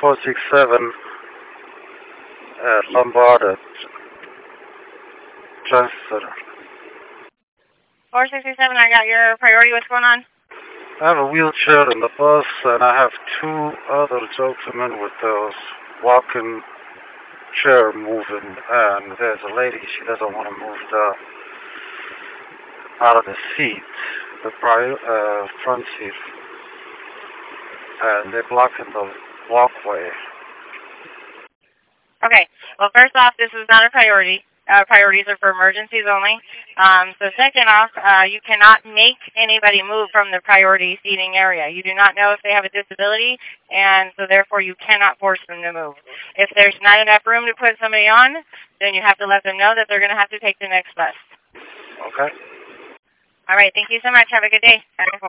467 at Lombard at Transit Center. 467, I got your priority. What's going on? I have a wheelchair in the bus, and I have two other gentlemen with those walking chair moving, and there's a lady, she doesn't want to move out of the seat, the front seat, and they're blocking the walkway. Okay, well, first off, this is not a priority. Priorities are for emergencies only. So second off, you cannot make anybody move from the priority seating area. You do not know if they have a disability, and so therefore you cannot force them to move. If there's not enough room to put somebody on, then you have to let them know that they're going to have to take the next bus. Okay. All right, thank you so much. Have a good day.